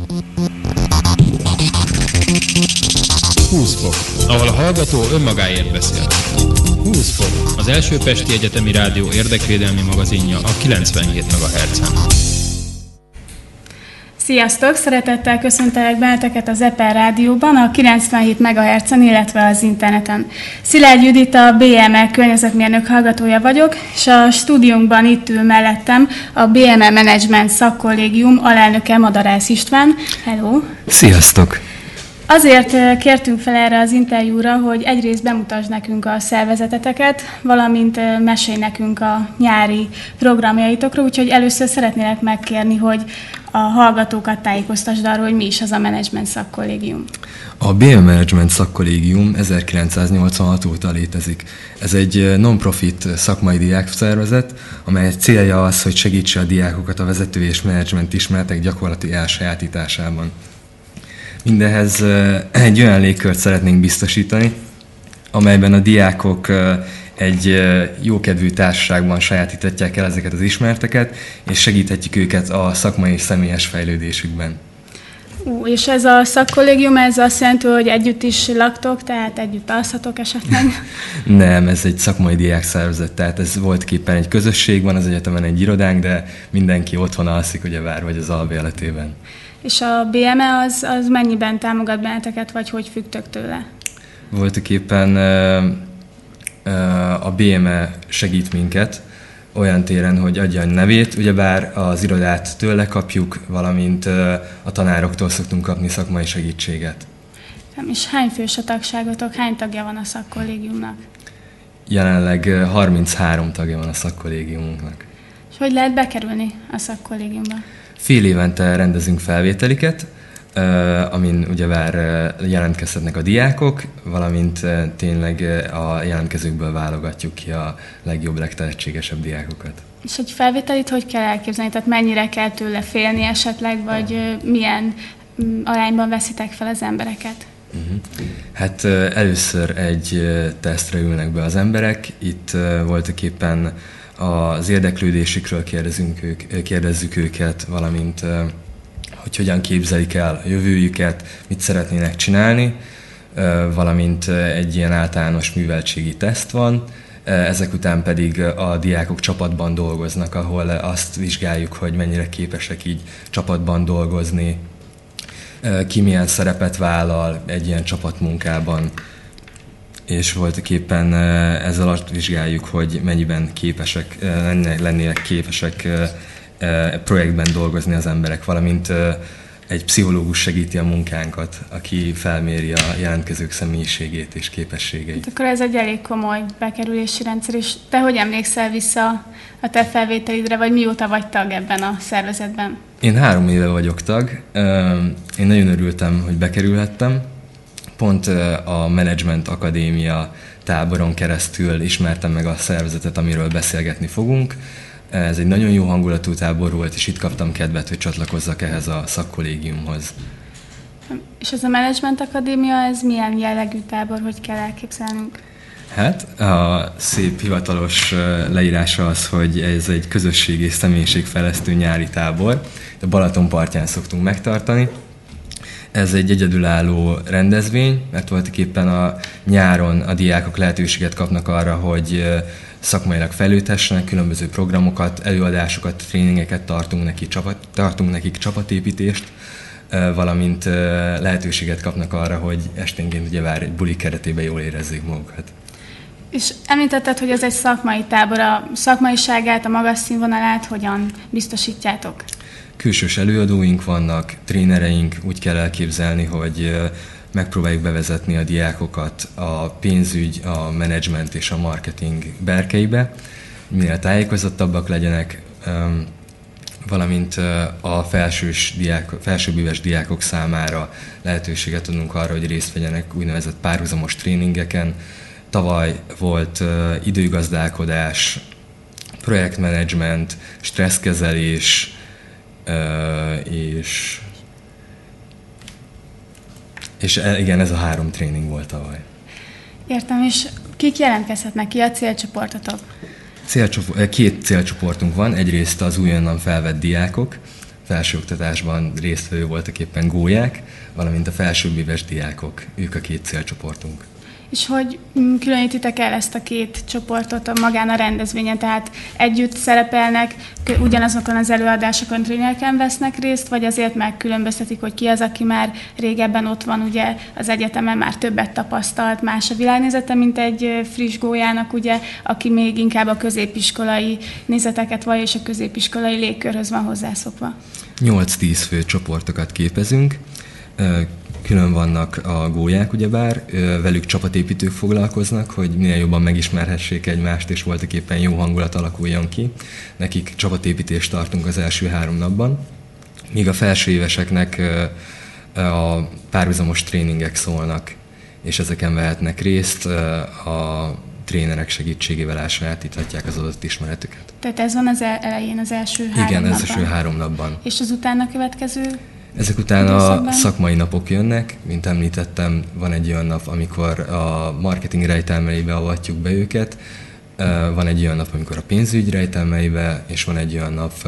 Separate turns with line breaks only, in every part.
20 fok, ahol a hallgató önmagáért beszél. 20 fok, az első Pesti Egyetemi Rádió érdekvédelmi magazinja a 97 MHz-en.
Sziasztok! Szeretettel köszöntelek benneteket az EPER Rádióban, a 97 MHz-en, illetve az interneten. Szilágy Judit, a BME környezetmérnök hallgatója vagyok, és a stúdiónkban itt ül mellettem a BME Management Szakkollégium alelnöke, Madarász István. Hello!
Sziasztok!
Azért kértünk fel erre az interjúra, hogy egyrészt bemutasd nekünk a szervezeteteket, valamint mesélj nekünk a nyári programjaitokról, úgyhogy először szeretnélek megkérni, hogy a hallgatókat tájékoztasd arról, hogy mi is az a Management Szakkollégium.
A BME Management Szakkollégium 1986 óta létezik. Ez egy non-profit szakmai diákszervezet, amely célja az, hogy segítse a diákokat a vezető és menedzsment ismeretek gyakorlati elsajátításában. Mindehhez egy olyan légkört szeretnénk biztosítani, amelyben a diákok egy jókedvű társaságban sajátíthatják el ezeket az ismereteket, és segíthetjük őket a szakmai és személyes fejlődésükben.
És ez a szakkollégium, ez azt jelenti, hogy együtt is laktok, tehát együtt alszatok esetleg?
Nem, ez egy szakmai diákszervezet, tehát ez voltképpen egy közösség, van az egyetemen egy irodánk, de mindenki otthon alszik, ugyebár, vagy az albérletében.
És a BME az mennyiben támogat benneteket, vagy hogy függtök tőle?
Voltaképpen a BME segít minket olyan téren, hogy adja a nevét, ugyebár az irodát tőle kapjuk, valamint a tanároktól szoktunk kapni szakmai segítséget.
És hány fős a tagságotok, hány tagja van a szakkollégiumnak?
Jelenleg 33 tagja van a szakkollégiumunknak.
És hogy lehet bekerülni a szakkollégiumba?
Fél évente rendezünk felvételiket, amin ugyebár jelentkezhetnek a diákok, valamint tényleg a jelentkezőkből válogatjuk ki a legjobb, legtehetségesebb diákokat.
És egy felvételit hogy kell elképzelni? Tehát mennyire kell tőle félni esetleg, vagy milyen arányban veszitek fel az embereket?
Hát először egy tesztre ülnek be az emberek, itt voltaképpen az érdeklődésükről kérdezzük őket, valamint hogy hogyan képzelik el a jövőjüket, mit szeretnének csinálni, valamint egy ilyen általános műveltségi teszt van. Ezek után pedig a diákok csapatban dolgoznak, ahol azt vizsgáljuk, hogy mennyire képesek így csapatban dolgozni, ki milyen szerepet vállal egy ilyen csapatmunkában, és voltaképpen ezzel azt vizsgáljuk, hogy mennyiben lennének képesek projektben dolgozni az emberek, valamint egy pszichológus segíti a munkánkat, aki felméri a jelentkezők személyiségét és képességeit.
Akkor ez egy elég komoly bekerülési rendszer, és te hogy emlékszel vissza a te felvételidre, vagy mióta vagy tag ebben a szervezetben?
Én 3 éve vagyok tag. Én nagyon örültem, hogy bekerülhettem. Pont a Management Akadémia táboron keresztül ismertem meg a szervezetet, amiről beszélgetni fogunk. Ez egy nagyon jó hangulatú tábor volt, és itt kaptam kedvet, hogy csatlakozzak ehhez a szakkollégiumhoz.
És ez a Management Akadémia, ez milyen jellegű tábor, hogy kell elképzelnünk?
Hát a szép hivatalos leírása az, hogy ez egy közösség és személyiségfejlesztő nyári tábor. A Balaton partján szoktunk megtartani. Ez egy egyedülálló rendezvény, mert voltaképpen a nyáron a diákok lehetőséget kapnak arra, hogy szakmailag fejlődhessenek, különböző programokat, előadásokat, tréningeket tartunk nekik csapatépítést, valamint lehetőséget kapnak arra, hogy esténként ugyebár egy buli keretében jól érezzék magukat.
És említetted, hogy ez egy szakmai tábor, a szakmaiságát, a magas színvonalát hogyan biztosítjátok?
Külsős előadóink vannak, trénereink, úgy kell elképzelni, hogy megpróbáljuk bevezetni a diákokat a pénzügy, a menedzsment és a marketing berkeibe, minél tájékozottabbak legyenek, valamint a felsőbb-éves diákok számára lehetőséget adunk arra, hogy részt vegyenek úgynevezett párhuzamos tréningeken. Tavaly volt időgazdálkodás, projektmenedzsment, stresszkezelés, és igen, ez a 3 tréning volt tavaly.
Értem, és kik jelentkezhetnek, ki a célcsoportotok?
2 célcsoportunk van, egyrészt az újonnan felvett diákok, felsőoktatásban résztvevő voltak éppen gólyák, valamint a felsőbb éves diákok, ők a két célcsoportunk.
És hogy különítitek el ezt a két csoportot magán a rendezvényen? Tehát együtt szerepelnek, ugyanazokon az előadásokon, tréningeken vesznek részt, vagy azért megkülönböztetik, hogy ki az, aki már régebben ott van, ugye az egyetemen már többet tapasztalt, más a világnézete, mint egy friss gólyának, ugye, aki még inkább a középiskolai nézeteket vallja, és a középiskolai légkörhöz van hozzászokva?
8-10 fő csoportokat képezünk. Külön vannak a gólyák, ugyebár, velük csapatépítők foglalkoznak, hogy minél jobban megismerhessék egymást, és voltak éppen jó hangulat alakuljon ki. Nekik csapatépítést tartunk az első 3 napban, míg a felső éveseknek a párhuzamos tréningek szólnak, és ezeken vehetnek részt, a trénerek segítségével elsajátíthatják az adott ismeretüket.
Tehát ez van az elején, az első 3 napban?
Igen, az első 3 napban.
És az utána következő?
Ezek után a szakmai napok jönnek, mint említettem, van egy olyan nap, amikor a marketing rejtelmeibe avatjuk be őket, van egy olyan nap, amikor a pénzügy rejtelmeibe, és van egy olyan nap,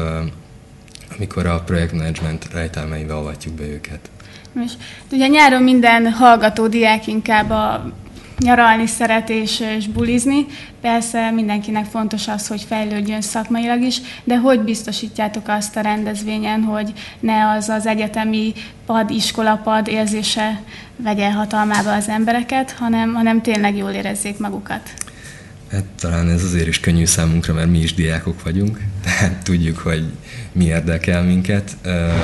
amikor a projektmenedzsment rejtelmeibe avatjuk be őket.
És ugye nyáron minden hallgató diák inkább nyaralni szeret és bulizni. Persze mindenkinek fontos az, hogy fejlődjön szakmailag is, de hogy biztosítjátok azt a rendezvényen, hogy ne az egyetemi pad, iskolapad érzése vegye hatalmába az embereket, hanem tényleg jól érezzék magukat?
Hát talán ez azért is könnyű számunkra, mert mi is diákok vagyunk, tehát tudjuk, hogy mi érdekel minket.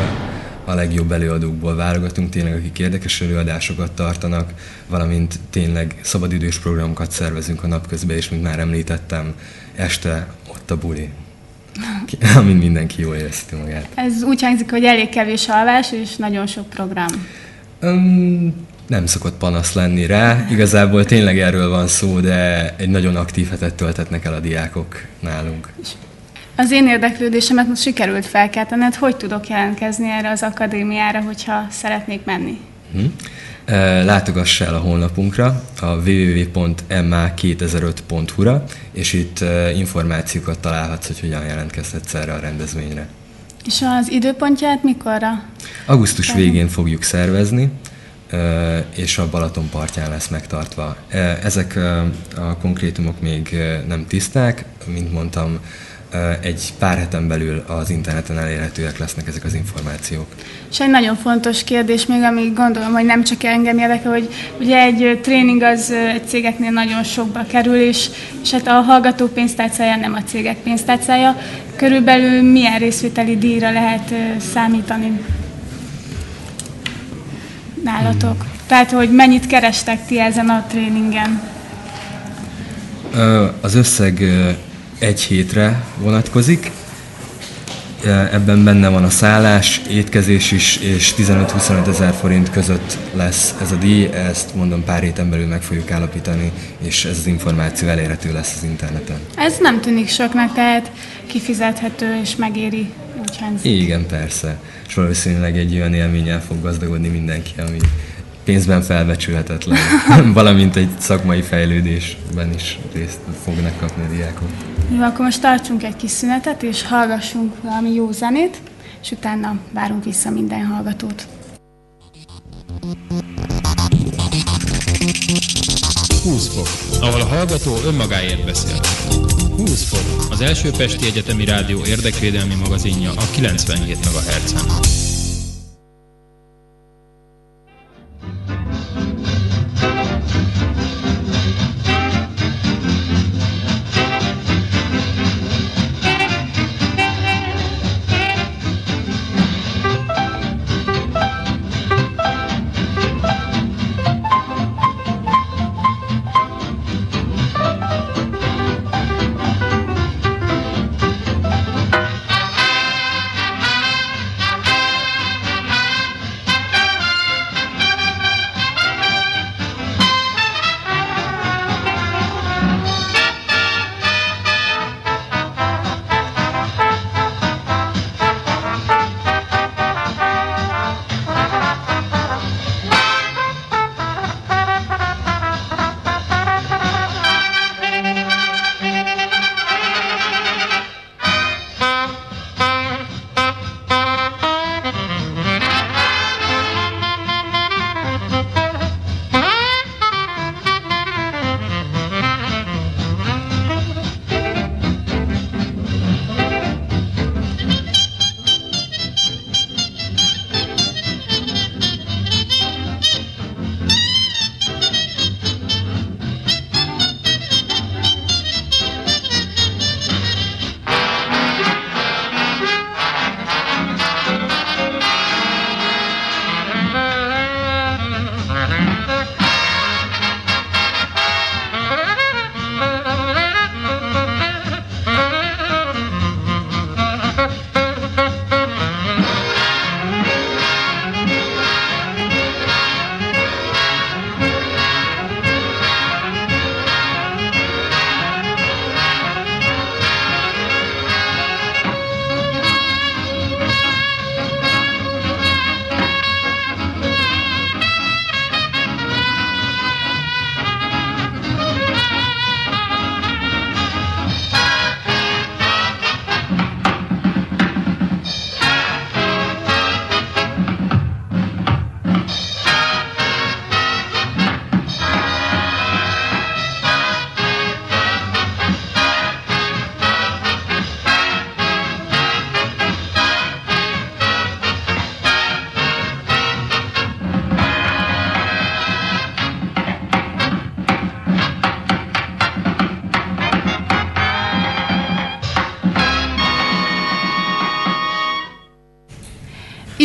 A legjobb előadókból válogatunk, tényleg akik érdekes előadásokat tartanak, valamint tényleg szabadidős programokat szervezünk a napközben, és mint már említettem, este ott a buli, amin mindenki jól érezheti magát.
Ez úgy hangzik, hogy elég kevés alvás, és nagyon sok program.
Nem szokott panasz lenni rá, igazából tényleg erről van szó, de egy nagyon aktív hetet töltetnek el a diákok nálunk.
Az én érdeklődésemet most sikerült felkeltened, hogy tudok jelentkezni erre az akadémiára, hogyha szeretnék menni?
Látogass el a honlapunkra, a www.ma2005.hu-ra, és itt információkat találhatsz, hogy hogyan jelentkezhetsz erre a rendezvényre.
És az időpontját mikorra?
Augusztus végén fogjuk szervezni, és a Balaton partján lesz megtartva. Ezek a konkrétumok még nem tiszták, mint mondtam, egy pár heten belül az interneten elérhetőek lesznek ezek az információk.
És egy nagyon fontos kérdés még, ami gondolom, hogy nem csak engem érdekel, hogy ugye egy tréning az egy cégeknél nagyon sokba kerül, és hát a hallgató pénztárcája nem a cégek pénztárcája. Körülbelül milyen részvételi díjra lehet számítani nálatok? Tehát, hogy mennyit kerestek ti ezen a tréningen?
Az összeg egy hétre vonatkozik. Ebben benne van a szállás, étkezés is, és 15-25 ezer forint között lesz ez a díj. Ezt mondom, pár héten belül meg fogjuk állapítani, és ez az információ elérhető lesz az interneten.
Ez nem tűnik soknak, tehát kifizethető és megéri, úgy hangzik.
Igen, persze. És valószínűleg egy olyan élménnyel fog gazdagodni mindenki, ami pénzben felbecsülhetetlen, valamint egy szakmai fejlődésben is részt fognak kapni a diákok.
Jó, akkor most tartsunk egy kis szünetet, és hallgassunk valami jó zenét, és utána várunk vissza minden hallgatót.
20 fok, ahol a hallgató önmagáért beszél. 20 fok, az első Pesti Egyetemi Rádió érdekvédelmi magazinja a 97 MHz-en.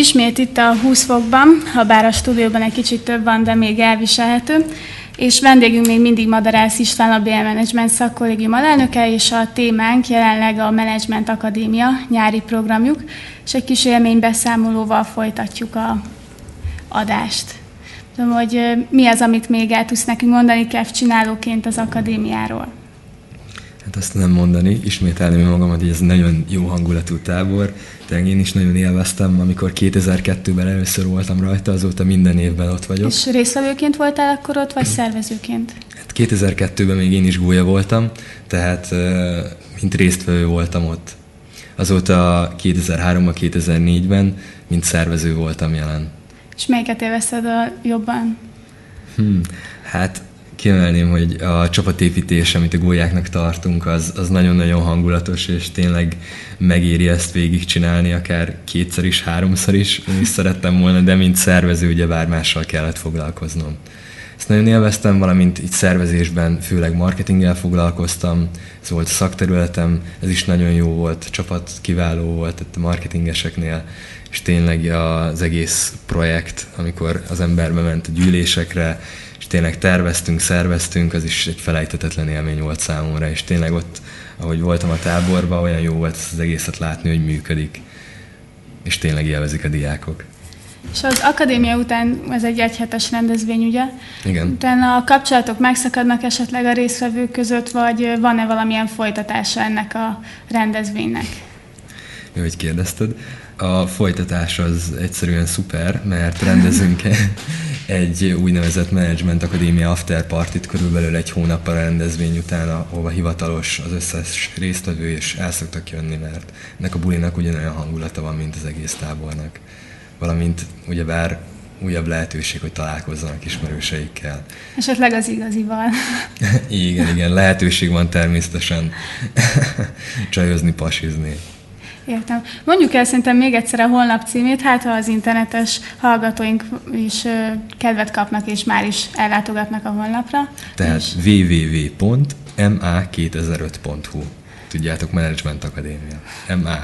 ismét itt a 20 fokban, ha bár a stúdióban egy kicsit több van, de még elviselhető. És vendégünk még mindig Madarász István, a BM Management szakkollégium alelnöke, és a témánk jelenleg a Management Akadémia nyári programjuk, és egy kis élménybeszámolóval folytatjuk a adást. Tudom, hogy mi az, amit még el tudsz nekünk mondani KEF csinálóként az akadémiáról?
Hát azt nem mondani, ismételni magamat, hogy ez nagyon jó hangulatú tábor. Tehát én is nagyon élveztem, amikor 2002-ben először voltam rajta, azóta minden évben ott vagyok.
És résztvevőként voltál akkor ott, vagy szervezőként?
Hát 2002-ben még én is gólya voltam, tehát mint résztvevő voltam ott. Azóta 2003-ban, 2004-ben, mint szervező voltam jelen.
És melyiket élvezted jobban?
Hát kiemelném, hogy a csapatépítés, amit a gólyáknak tartunk, az nagyon-nagyon hangulatos, és tényleg megéri ezt végigcsinálni, akár kétszer is, háromszor is. Én is szerettem volna, de mint szervező ugyebár mással kellett foglalkoznom. Ezt nagyon élveztem, valamint így szervezésben főleg marketinggel foglalkoztam, ez volt a szakterületem, ez is nagyon jó volt, a csapat kiváló volt a marketingeseknél, és tényleg az egész projekt, amikor az ember bement a gyűlésekre, és tényleg terveztünk, szerveztünk, az is egy felejthetetlen élmény volt számomra, és tényleg ott, ahogy voltam a táborban, olyan jó volt az egészet látni, hogy működik, és tényleg élvezik a diákok.
És az akadémia után, ez egy egyhetes rendezvény, ugye?
Igen.
Utána a kapcsolatok megszakadnak esetleg a résztvevők között, vagy van-e valamilyen folytatása ennek a rendezvénynek?
Jó, hogy kérdezted. A folytatás az egyszerűen szuper, mert rendezünk egy úgynevezett Management Akadémia After Party-t körülbelül egy hónappal a rendezvény után, ahova hivatalos az összes résztvevő, és el szoktak jönni, mert ennek a bulinak ugyanolyan hangulata van, mint az egész tábornak. Valamint ugyebár újabb lehetőség, hogy találkozzanak ismerőseikkel.
Esetleg az igazival.
Igen, lehetőség van természetesen csajozni, pasizni.
Értem. Mondjuk el szerintem még egyszer a honlap címét, hát ha az internetes hallgatóink is kedvet kapnak, és már is ellátogatnak a honlapra.
Tehát www.ma2005.hu. Tudjátok, Management Akadémia. MA.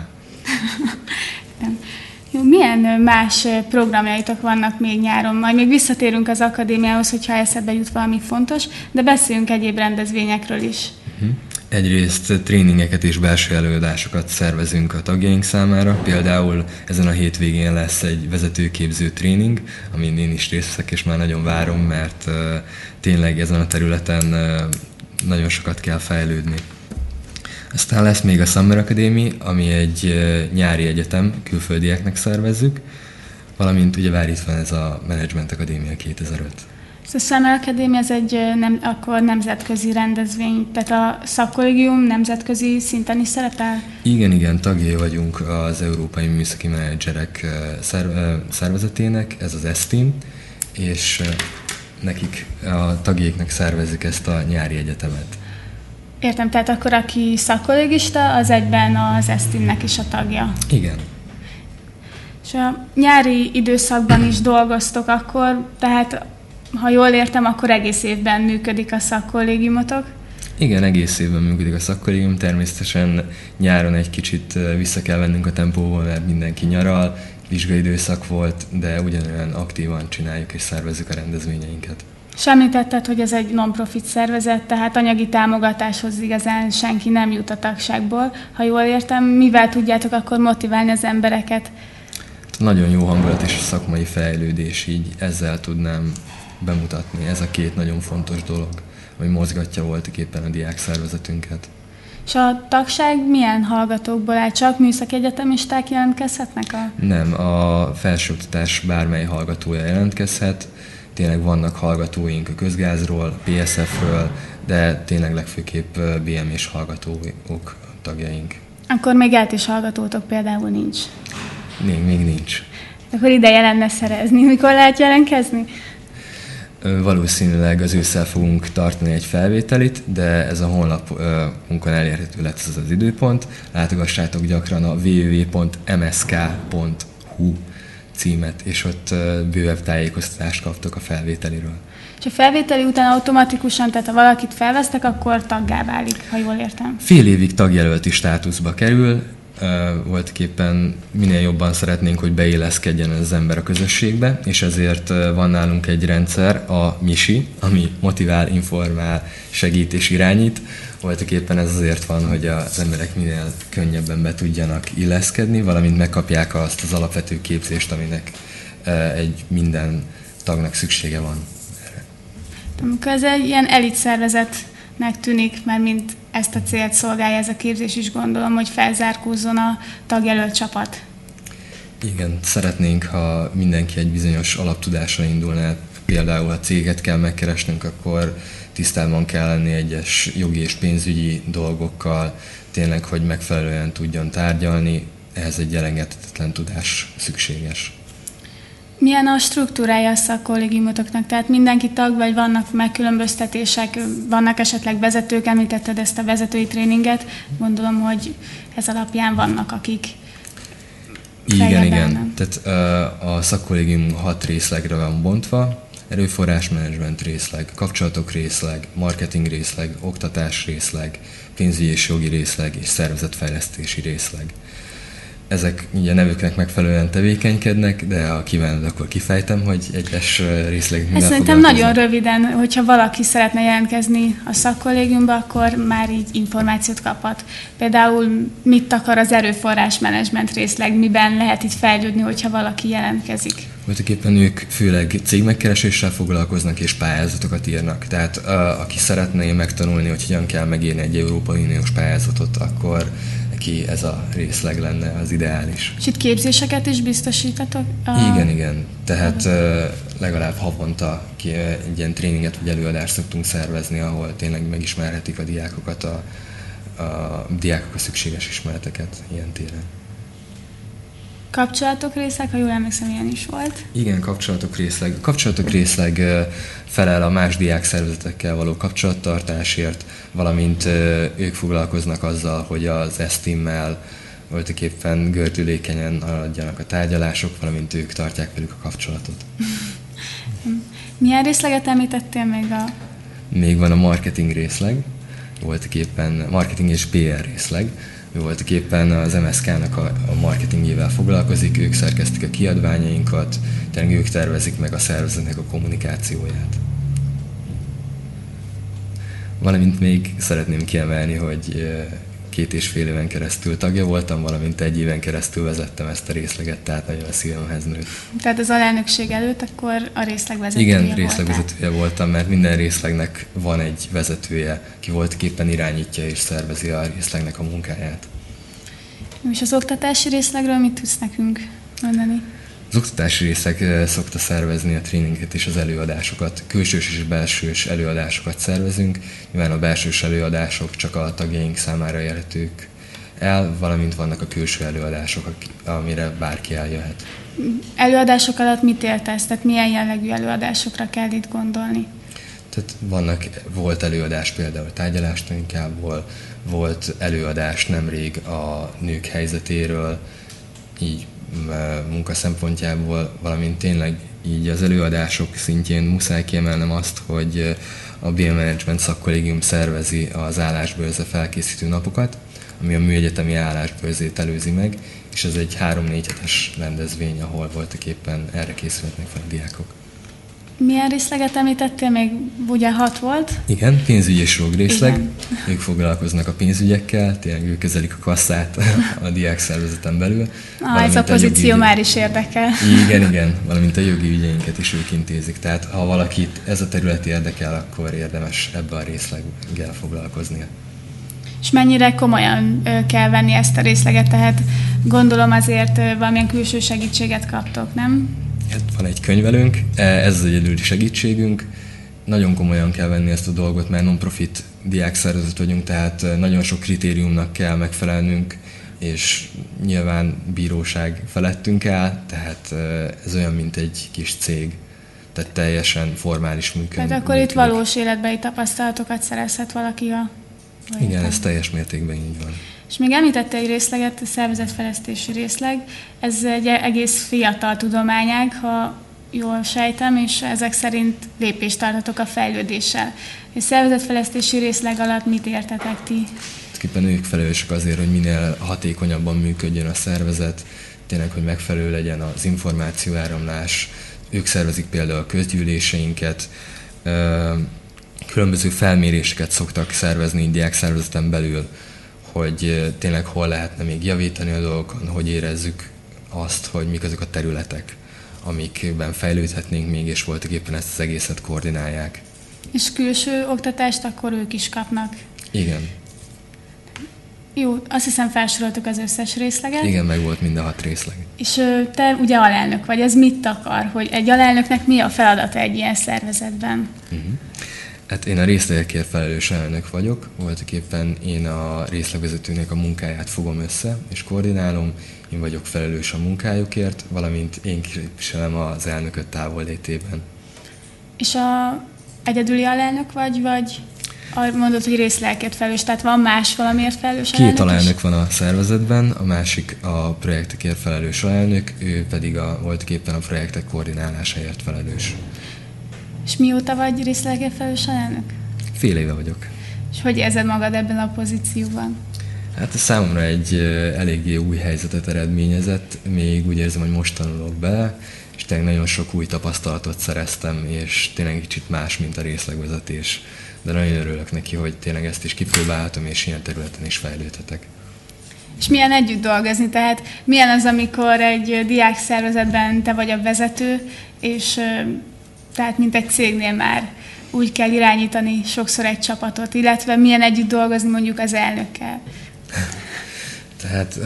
Jó, milyen más programjaitok vannak még nyáron? Majd még visszatérünk az akadémiához, hogyha eszedbe jut valami fontos, de beszéljünk egyéb rendezvényekről is.
Egyrészt tréningeket és belső előadásokat szervezünk a tagjaink számára. Például ezen a hétvégén lesz egy vezetőképző tréning, amin én is részt veszek, és már nagyon várom, mert tényleg ezen a területen nagyon sokat kell fejlődni. Aztán lesz még a Summer Academy, ami egy nyári egyetem, külföldieknek szervezzük, valamint ugyebár itt van ez a Management Akadémia 2005.
A Summer Academy ez egy akkor nemzetközi rendezvény, tehát a szakkollégium nemzetközi szinten is szerepel?
Igen, tagjai vagyunk az Európai Műszaki Menedzserek szervezetének, ez az ESTEAM, és nekik, a tagjaiknak szervezik ezt a nyári egyetemet.
Értem, tehát akkor aki szakkollégista, az egyben az ESTEAM-nek is a tagja.
Igen.
És a nyári időszakban is dolgoztok akkor, tehát ha jól értem, akkor egész évben működik a szakkollégiumotok?
Igen, egész évben működik a szakkollégium. Természetesen nyáron egy kicsit vissza kell vennünk a tempóból, mert mindenki nyaral, vizsgai időszak volt, de ugyanolyan aktívan csináljuk és szervezzük a rendezvényeinket.
És említetted, hogy ez egy non-profit szervezet, tehát anyagi támogatáshoz igazán senki nem jut a tagságból. Ha jól értem, mivel tudjátok akkor motiválni az embereket?
Nagyon jó hangulat és szakmai fejlődés, így ezzel tudnám bemutatni. Ez a két nagyon fontos dolog, ami mozgatja voltak éppen a diák szervezetünket.
És a tagság milyen hallgatókból áll? Csak műszaki egyetemisták jelentkezhetnek?
Nem, a felsőoktatás bármely hallgatója jelentkezhet. Tényleg vannak hallgatóink a közgázról, PSF-ről, de tényleg legfőképp BM-és hallgatók tagjaink.
Akkor még eltis hallgatótok például nincs?
Még nincs.
Akkor ideje lenne szerezni. Mikor lehet jelentkezni?
Valószínűleg az ősszel fogunk tartani egy felvételit, de ez a honlapunkon elérhető lesz ez az időpont. Látogassátok gyakran a www.msk.hu címet, és ott bővebb tájékoztatást kaptok a felvételiről.
És a felvételi után automatikusan, tehát ha valakit felvesztek, akkor taggá válik, ha jól értem?
Fél évig tagjelölti státuszba kerül, voltaképpen minél jobban szeretnénk, hogy beilleszkedjen az ember a közösségbe, és ezért van nálunk egy rendszer, a MISI, ami motivál, informál, segít és irányít. Voltaképpen ez azért van, hogy az emberek minél könnyebben be tudjanak illeszkedni, valamint megkapják azt az alapvető képzést, aminek egy minden tagnak szüksége van erre.
Amikor ez egy ilyen elit szervezetnek tűnik, mert mint ezt a célt szolgálja ez a képzés is, gondolom, hogy felzárkózzon a tagjelölt csapat.
Igen, szeretnénk, ha mindenki egy bizonyos alaptudásra indulna, például ha céget kell megkeresnünk, akkor tisztában kell lenni egyes jogi és pénzügyi dolgokkal, tényleg, hogy megfelelően tudjon tárgyalni, ehhez egy elengedhetetlen tudás szükséges.
Milyen a struktúrája a szakkollégiumotoknak? Tehát mindenki tag, vagy vannak megkülönböztetések, vannak esetleg vezetők, említetted ezt a vezetői tréninget, gondolom, hogy ez alapján vannak, akik
Igen. Tehát a szakkollégium 6 részlegre van bontva, erőforrásmenedzsment részleg, kapcsolatok részleg, marketing részleg, oktatás részleg, pénzügyi és jogi részleg és szervezetfejlesztési részleg. Ezek ugye nevüknek megfelelően tevékenykednek, de ha kívánod, akkor kifejtem, hogy egyes részleg mivel
szerintem nagyon röviden, hogyha valaki szeretne jelentkezni a szakkollégiumba, akkor már így információt kaphat. Például mit akar az erőforrásmenedzsment részleg, miben lehet itt fejlődni, hogyha valaki jelentkezik?
Voltaképpen ők főleg cégmegkereséssel foglalkoznak és pályázatokat írnak. Tehát aki szeretné megtanulni, hogy hogyan kell megírni egy Európai Uniós pályázatot, akkor neki ez a részleg lenne az ideális.
És itt képzéseket is biztosítatok?
Igen. Tehát legalább havonta egy ilyen tréninget vagy előadást szoktunk szervezni, ahol tényleg megismerhetik a diákokat, a diákok a szükséges ismereteket ilyen téren.
Kapcsolatok részleg, ha jól emlékszem, ilyen is volt.
Igen, kapcsolatok részleg felel a más diák szervezetekkel való kapcsolattartásért, valamint ők foglalkoznak azzal, hogy az ESTIM-mel voltaképpen gördülékenyen haladjanak a tárgyalások, valamint ők tartják velük a kapcsolatot.
Milyen részleget említettél még
Még van a marketing részleg, voltaképpen marketing és PR részleg. Ő voltaképpen az MSZK-nak a marketingjével foglalkozik, ők szerkesztik a kiadványainkat, tényleg ők tervezik meg a szervezetnek a kommunikációját. Valamint még szeretném kiemelni, hogy 2,5 éven keresztül tagja voltam, valamint 1 éven keresztül vezettem ezt a részleget, tehát nagyon a szívemhez nőtt.
Tehát az alelnökség előtt akkor a részlegvezetője
voltál? Igen, részlegvezetője voltam, mert minden részlegnek van egy vezetője, ki voltaképpen irányítja és szervezi a részlegnek a munkáját.
És az oktatási részlegről mit tudsz nekünk mondani?
Az oktatási részleg szokta szervezni a tréninget és az előadásokat. Külsős és belsős előadásokat szervezünk. Nyilván a belsős előadások csak a tagjaink számára érhetők el, valamint vannak a külső előadások, amire bárki eljöhet.
Előadások alatt mit értesz? Tehát milyen jellegű előadásokra kell itt gondolni?
Tehát volt előadás például tárgyalástechnikából, volt előadás nemrég a nők helyzetéről, így munka szempontjából, valamint tényleg így az előadások szintjén muszáj kiemelnem azt, hogy a BM Management szakkollégium szervezi az állásbőrze felkészítő napokat, ami a műegyetemi állásbőrzét előzi meg, és ez egy 3-4 hetes rendezvény, ahol voltaképpen erre készülhetnek fel a diákok.
Milyen részleget említettél? Még ugye 6 volt?
Igen, pénzügyi és jogrészleg. Igen. Ők foglalkoznak a pénzügyekkel, tényleg ők kezelik a kasszát a diák szervezeten belül.
Ez a pozíció már is érdekel.
Igen, valamint a jogi ügyeinket is ők intézik. Tehát ha valakit ez a terület érdekel, akkor érdemes ebbe a részleggel foglalkoznia.
És mennyire komolyan kell venni ezt a részleget? Tehát gondolom azért valamilyen külső segítséget kaptok, nem?
Hát van egy könyvelőnk, ez az egyedüli segítségünk. Nagyon komolyan kell venni ezt a dolgot, mert non-profit diákszervezet vagyunk, tehát nagyon sok kritériumnak kell megfelelnünk, és nyilván bíróság felettünk áll, tehát ez olyan, mint egy kis cég, tehát teljesen formális működik.
Tehát akkor itt valós életbeli tapasztalatokat szerezhet valaki a...
Igen, ez teljes mértékben így van.
És még említette egy részleget, a szervezetfejlesztési részleg. Ez egy egész fiatal tudományág, ha jól sejtem, és ezek szerint lépést tartatok a fejlődéssel. És szervezetfejlesztési részleg alatt mit értetek ti?
Tulajdonképpen ők felelősek azért, hogy minél hatékonyabban működjön a szervezet, tényleg, hogy megfelelő legyen az információáramlás. Ők szervezik például a közgyűléseinket, különböző felméréseket szoktak szervezni diákszervezeten belül, hogy tényleg hol lehetne még javítani a dolgokon, hogy érezzük azt, hogy mik azok a területek, amikben fejlődhetnénk még, és voltak éppen ezt az egészet koordinálják.
És külső oktatást akkor ők is kapnak?
Igen.
Jó, azt hiszem felsoroltuk az összes részleget.
Igen, meg volt mind a 6 részleg.
És te ugye alelnök vagy, ez mit akar? Hogy egy alelnöknek mi a feladata egy ilyen szervezetben?
Hát én a részlegekért felelős elnök vagyok, voltak éppen én a részlegvezetőnek a munkáját fogom össze, és koordinálom, én vagyok felelős a munkájukért, valamint én képviselem az elnököt távollétében. És
egyedüli alelnök vagy mondod, hogy részlegekért felelős, tehát van más valamiért felelős alelnök?
2 alelnök van a szervezetben, a másik a projektekért felelős alelnök, ő pedig voltak éppen a projektek koordinálásáért felelős.
És mióta vagy részlegekért felelős alelnök?
Fél éve vagyok.
És hogy érzed magad ebben a pozícióban?
Hát ez számomra egy eléggé új helyzetet eredményezett, még úgy érzem, hogy most tanulok bele, és tényleg nagyon sok új tapasztalatot szereztem, és tényleg kicsit más, mint a részlegvezetés. De nagyon örülök neki, hogy tényleg ezt is kipróbálhatom, és ilyen területen is fejlődhetek.
És milyen együtt dolgozni? Tehát milyen az, amikor egy diákszervezetben te vagy a vezető, és tehát mint egy cégnél már úgy kell irányítani sokszor egy csapatot, illetve milyen együtt dolgozni mondjuk az elnökkel?
Tehát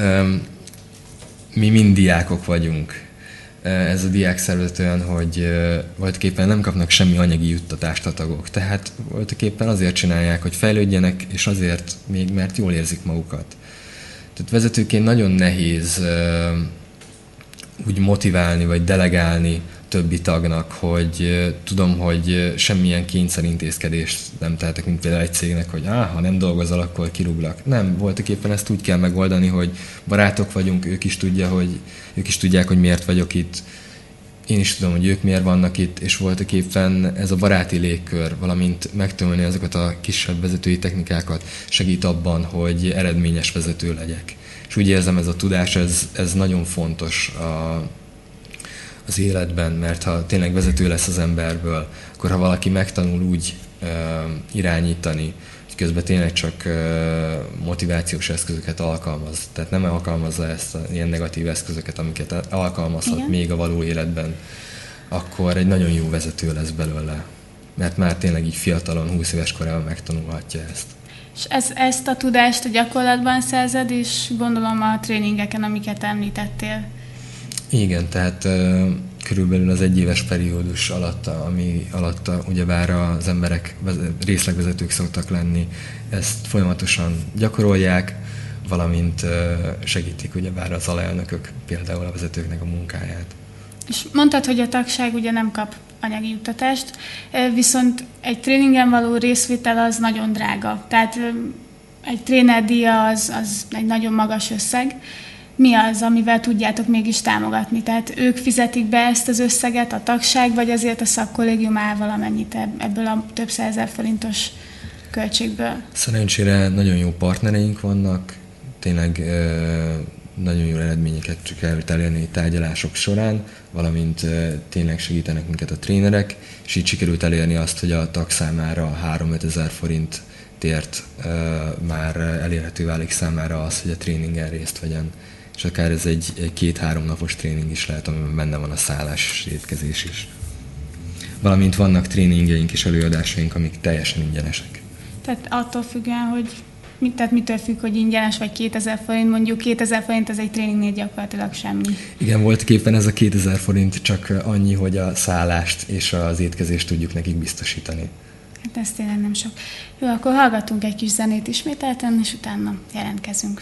mi mind diákok vagyunk. Ez a diákszervezet olyan, hogy voltaképpen nem kapnak semmi anyagi juttatást a tagok. Tehát voltaképpen azért csinálják, hogy fejlődjenek, és azért még, mert jól érzik magukat. Tehát vezetőként nagyon nehéz úgy motiválni, vagy delegálni többi tagnak, hogy tudom, hogy semmilyen kényszerintézkedést nem tehetek, mint például egy cégnek, hogy ha nem dolgozol, akkor kirúglak. Nem, voltak éppen ezt úgy kell megoldani, hogy barátok vagyunk, ők is tudják, hogy miért vagyok itt. Én is tudom, hogy ők miért vannak itt, és voltak éppen ez a baráti légkör, valamint megtanulni azokat a kisebb vezetői technikákat segít abban, hogy eredményes vezető legyek. És úgy érzem, ez a tudás, ez nagyon fontos az életben, mert ha tényleg vezető lesz az emberből, akkor ha valaki megtanul úgy irányítani, hogy közben tényleg csak motivációs eszközöket alkalmaz, tehát nem alkalmazza ezt ilyen negatív eszközöket, amiket alkalmazhat igen. Még a való életben, akkor egy nagyon jó vezető lesz belőle. Mert már tényleg így fiatalon, 20 éves korában megtanulhatja ezt.
És ezt a tudást a gyakorlatban szerzed, és gondolom a tréningeken, amiket említettél.
Igen, tehát körülbelül az egyéves periódus ami alatt ugyebár az emberek részlegvezetők szoktak lenni, ezt folyamatosan gyakorolják, valamint segítik ugyebár az alelnökök például a vezetőknek a munkáját.
És mondtad, hogy a tagság ugye nem kap anyagi juttatást, viszont egy tréningen való részvétel az nagyon drága. Tehát egy trénerdíja az egy nagyon magas összeg. Mi az, amivel tudjátok mégis támogatni? Tehát ők fizetik be ezt az összeget, a tagság, vagy azért a szakkollégium áll valamennyit ebből a több százezer forintos költségből?
Szerencsére nagyon jó partnereink vannak, tényleg nagyon jó eredményeket kell elérni tárgyalások során, valamint tényleg segítenek minket a trénerek, és így sikerült elérni azt, hogy a tag számára 3-5 ezer forintért már elérhető válik számára az, hogy a tréningen részt vegyen. És akár ez egy 2-3 napos tréning is lehet, amiben benne van a szállás és étkezés is. Valamint vannak tréningjeink és előadásaink, amik teljesen ingyenesek.
Tehát attól függően, hogy mitől függ, hogy ingyenes vagy 2000 forint, mondjuk 2000 forint az egy tréningnél gyakorlatilag semmi.
Igen, voltaképpen ez a 2000 forint csak annyi, hogy a szállást és az étkezést tudjuk nekik biztosítani.
Hát ez tényleg nem sok. Jó, akkor hallgatunk egy kis zenét ismételten, és utána jelentkezünk.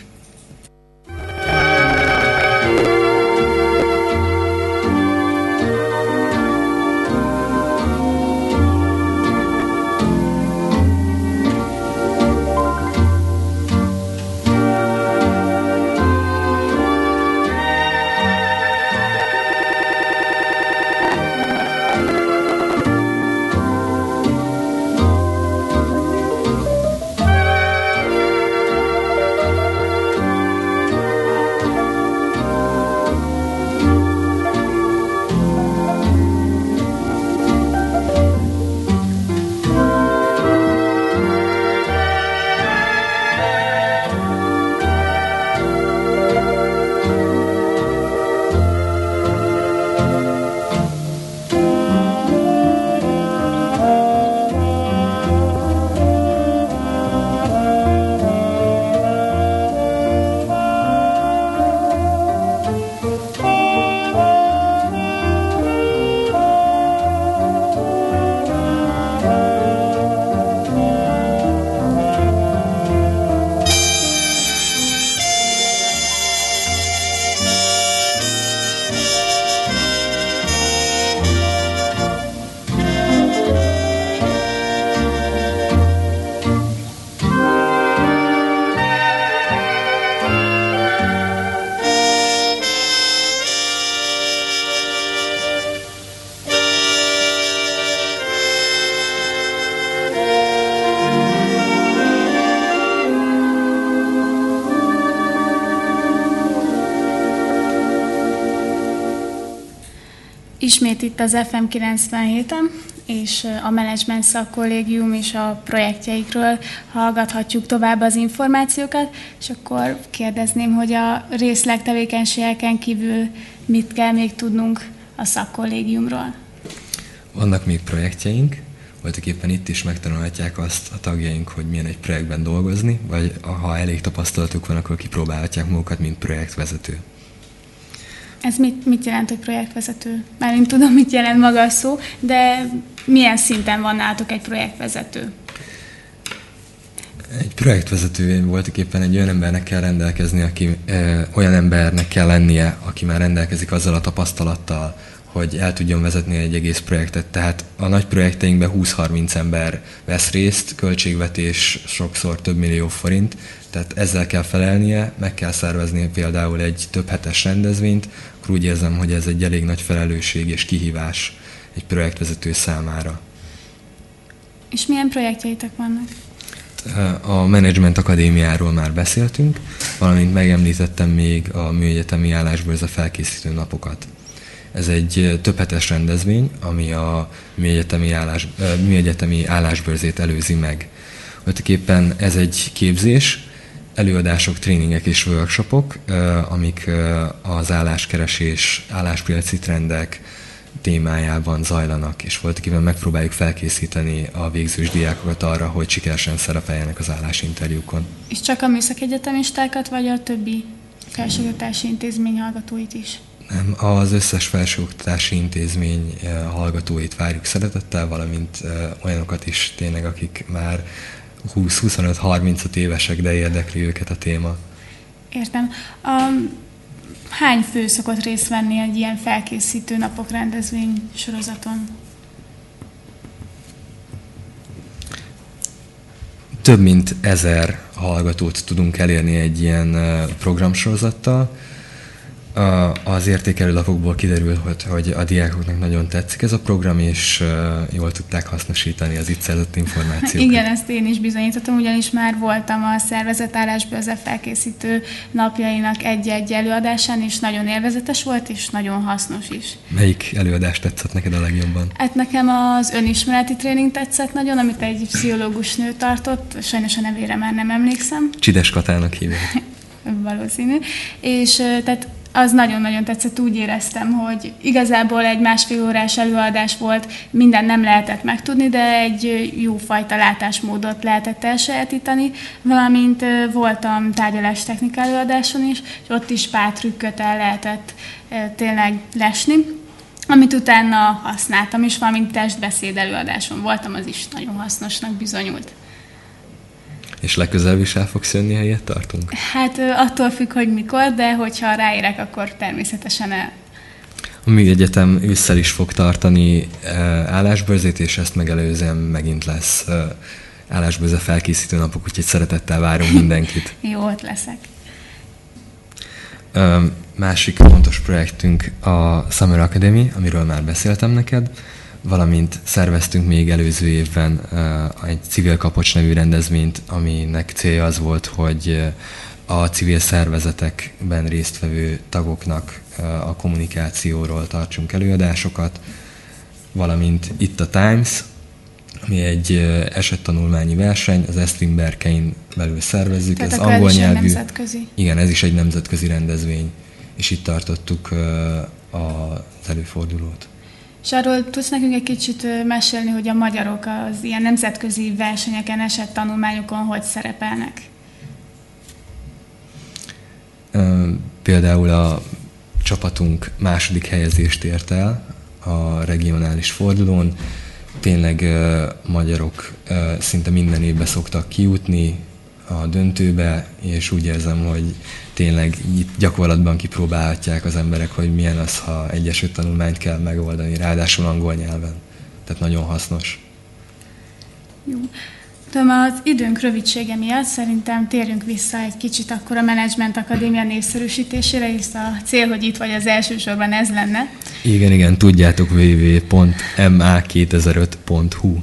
ismét itt az FM 97-en, és a Management Szakkollégium és a projektjeikről hallgathatjuk tovább az információkat, és akkor kérdezném, hogy a részlegtevékenységeken kívül mit kell még tudnunk a szakkollégiumról?
Vannak még projektjeink, voltak éppen itt is megtanulhatják azt a tagjaink, hogy milyen egy projektben dolgozni, vagy ha elég tapasztalatuk van, akkor kipróbálhatják magukat, mint projektvezető.
Ez mit jelent, hogy projektvezető? Már én tudom, mit jelent maga a szó, de milyen szinten van nálatok egy projektvezető?
Egy projektvezető voltak éppen egy olyan embernek kell rendelkezni, olyan embernek kell lennie, aki már rendelkezik azzal a tapasztalattal, hogy el tudjon vezetni egy egész projektet. Tehát a nagy projekteinkben 20-30 ember vesz részt, költségvetés sokszor több millió forint, tehát ezzel kell felelnie, meg kell szervezni például egy több hetes rendezvényt, akkor úgy érzem, hogy ez egy elég nagy felelősség és kihívás egy projektvezető számára.
És milyen projektjeitek vannak?
A Management Akadémiáról már beszéltünk, valamint megemlítettem még a műegyetemi állásbőrze felkészítő napokat. Ez egy többhetes rendezvény, ami a műegyetemi állásbőrzét előzi meg. Voltaképpen ez egy képzés, előadások, tréningek és workshopok, amik az álláskeresés, álláspiaci trendek témájában zajlanak, és voltaképpen megpróbáljuk felkészíteni a végzős diákokat arra, hogy sikeresen szerepeljenek az állásinterjúkon.
És csak a műszakegyetemistákat, vagy a többi felsőoktatási intézmény hallgatóit is?
Nem, az összes felsőoktatási intézmény hallgatóit várjuk szeretettel, valamint olyanokat is tényleg, akik már 20-25-35 évesek, de érdekli őket a téma.
Értem. Hány fő szokott részt venni egy ilyen felkészítő napok rendezvény sorozaton?
Több mint 1000 hallgatót tudunk elérni egy ilyen programsorozattal. Az értékelőlapokból kiderült, hogy a diákoknak nagyon tetszik ez a program, és jól tudták hasznosítani az itt szerzett információkat.
Igen, ezt én is bizonyítottam, ugyanis már voltam a szervezet állásbőrze felkészítő napjainak egy-egy előadásán, és nagyon élvezetes volt, és nagyon hasznos is.
Melyik előadás tetszett neked a legjobban?
Hát nekem az önismereti tréning tetszett nagyon, amit egy pszichológus nő tartott, sajnos a nevére már nem emlékszem.
Csides Katának hívják.
Valószínű. És tehát az nagyon-nagyon tetszett, úgy éreztem, hogy igazából egy másfél órás előadás volt, minden nem lehetett megtudni, de egy jófajta látásmódot lehetett elsajátítani, valamint voltam tárgyalástechnika előadáson is, és ott is pár trükköt el lehetett tényleg lesni, amit utána használtam is, valamint testbeszéd előadáson voltam, az is nagyon hasznosnak bizonyult.
És legközelebb is el fogsz jönni, ha ilyet tartunk?
Hát attól függ, hogy mikor, de hogyha ráérek, akkor természetesen el.
A műegyetem ősszel is fog tartani állásbőrzét, és ezt megelőzően megint lesz állásbőrze felkészítő napok, úgyhogy szeretettel várunk mindenkit.
Jó, ott leszek.
Másik fontos projektünk a Summer Academy, amiről már beszéltem neked, valamint szerveztünk még előző évben egy civil kapocs nevű rendezvényt, aminek célja az volt, hogy a civil szervezetekben résztvevő tagoknak a kommunikációról tartsunk előadásokat, valamint itt a Times, ami egy esettanulmányi verseny, az Esztlin Berkein belül szervezzük.
Tehát
ez
angol nyelvű. Nemzetközi.
Igen, ez is egy nemzetközi rendezvény, és itt tartottuk az előfordulót.
És arról tudsz nekünk egy kicsit mesélni, hogy a magyarok az ilyen nemzetközi versenyeken, esettanulmányokon hogy szerepelnek?
Például a csapatunk második helyezést ért el a regionális fordulón. Tényleg magyarok szinte minden évben szoktak kijutni a döntőbe, és úgy érzem, hogy tényleg itt gyakorlatban kipróbálhatják az emberek, hogy milyen az, ha egy esettanulmányt kell megoldani, ráadásul angol nyelven. Tehát nagyon hasznos.
Jó. Tudom, az időnk rövidsége miatt szerintem térjünk vissza egy kicsit akkor a Management Akadémia népszerűsítésére, hisz a cél, hogy itt vagy az elsősorban ez lenne.
Igen, tudjátok, www.ma2005.hu.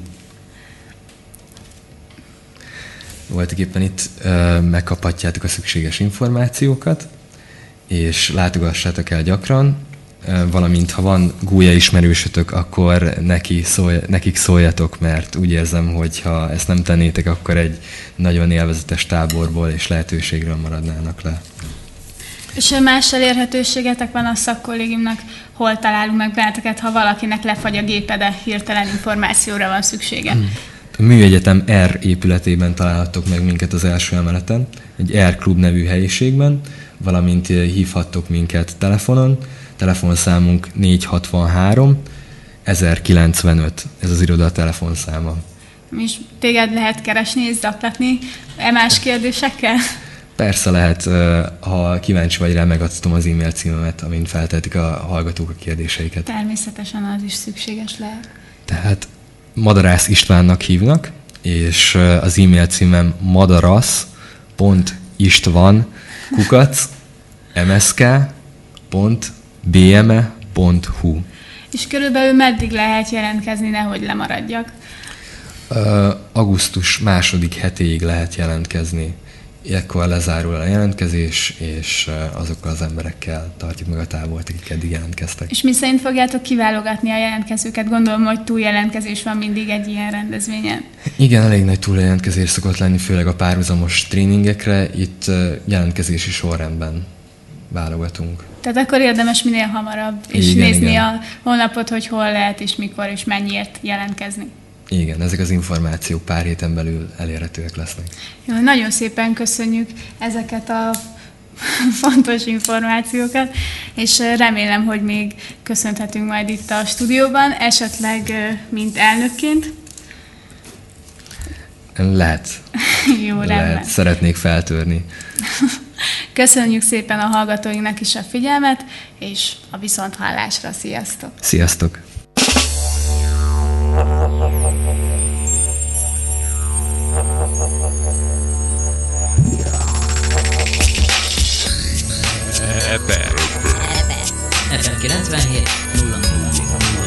Voltak éppen itt megkaphatjátok a szükséges információkat, és látogassátok el gyakran. valamint ha van gólya ismerősötök, akkor nekik szóljatok, mert úgy érzem, hogy ha ezt nem tennétek, akkor egy nagyon élvezetes táborból és lehetőségről maradnának le.
És más elérhetőségetek van a szakkollégiumnak? Hol találunk meg benneteket, ha valakinek lefagy a gépe, de hirtelen információra van szüksége?
A Műegyetem R épületében találhattok meg minket az első emeleten, egy R Klub nevű helyiségben, valamint hívhattok minket telefonon. Telefonszámunk 463 1095, ez az iroda telefonszáma.
És téged lehet keresni és zaklatni más kérdésekkel?
Persze lehet, ha kíváncsi vagy rá, megadtam az e-mail címemet, amin feltehetik a hallgatók a kérdéseiket.
Természetesen az is szükséges lehet.
Tehát Madarász Istvánnak hívnak, és az e-mail címem madarasz.istván@msk.bme.hu.
És körülbelül meddig lehet jelentkezni, nehogy lemaradjak?
Augusztus második hetéig lehet jelentkezni. Ekkor lezárul a jelentkezés, és azokkal az emberekkel tartjuk meg a tábort, akik eddig jelentkeztek.
És mi szerint fogjátok kiválogatni a jelentkezőket? Gondolom, hogy túljelentkezés van mindig egy ilyen rendezvényen.
Igen, elég nagy túljelentkezés szokott lenni, főleg a párhuzamos tréningekre. Itt jelentkezési sorrendben válogatunk.
Tehát akkor érdemes minél hamarabb és nézni a honlapot, hogy hol lehet és mikor és mennyiért jelentkezni.
Igen, ezek az információk pár héten belül elérhetőek lesznek.
Jó, nagyon szépen köszönjük ezeket a fontos információkat, és remélem, hogy még köszönhetünk majd itt a stúdióban, esetleg mint elnökként.
Lehet.
Jó, rendben.
Lehet. Szeretnék feltörni.
Köszönjük szépen a hallgatóinknak is a figyelmet, és a viszonthallásra. Sziasztok!
Sziasztok!
Eper 97 00.